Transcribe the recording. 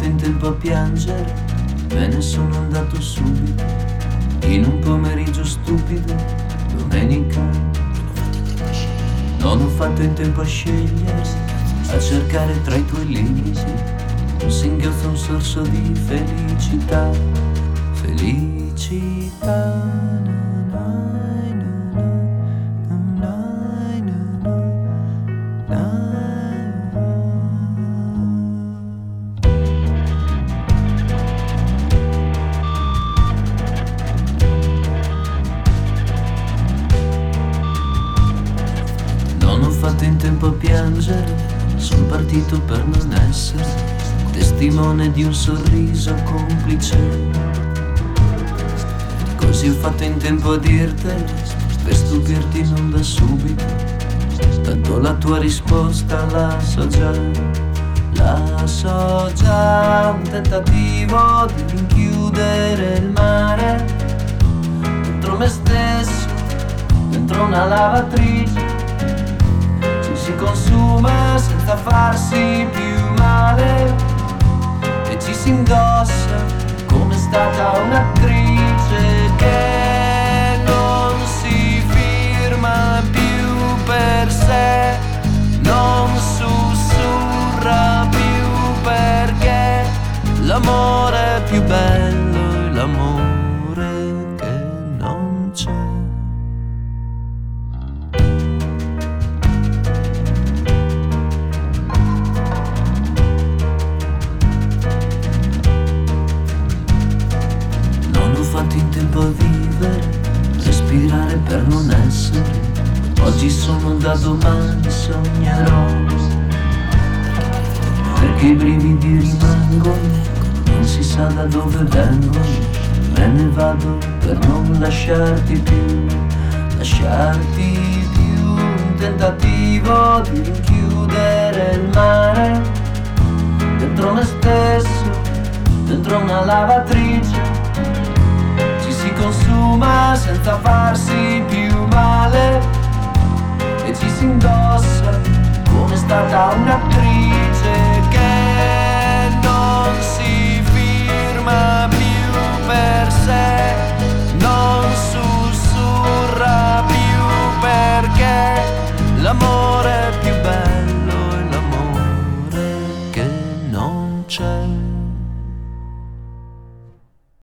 fatto in tempo a piangere, me ne sono andato subito, in un pomeriggio stupido, domenica. Non ho fatto in tempo a scegliere, a cercare tra i tuoi limiti un singhiozzo, un sorso di felicità. Felicità. Non ho fatto in tempo a piangere, sono partito per non essere testimone di un sorriso complice. Così ho fatto in tempo a dirtelo, per stupirti non da subito, tanto la tua risposta la so già. La so già, un tentativo di rinchiudere il mare dentro me stesso, dentro una lavatrice. Si consuma senza farsi più male e ci si indossa come è stata un'attrice che non si firma più per sé, non sussurra più perché l'amore è più bello, è l'amore che non c'è. In tempo a vivere, respirare per non essere. Oggi sono da domani, sognerò, perché i brividi rimangono, non si sa da dove vengono. Me ne vado per non lasciarti più, lasciarti più. Un tentativo di rinchiudere il mare dentro me stesso, dentro una lavatrice. Si consuma senza farsi più male e ci si indossa come è stata un'attrice che non si firma più per sé, non sussurra più perché l'amore è più bello, è l'amore che non c'è.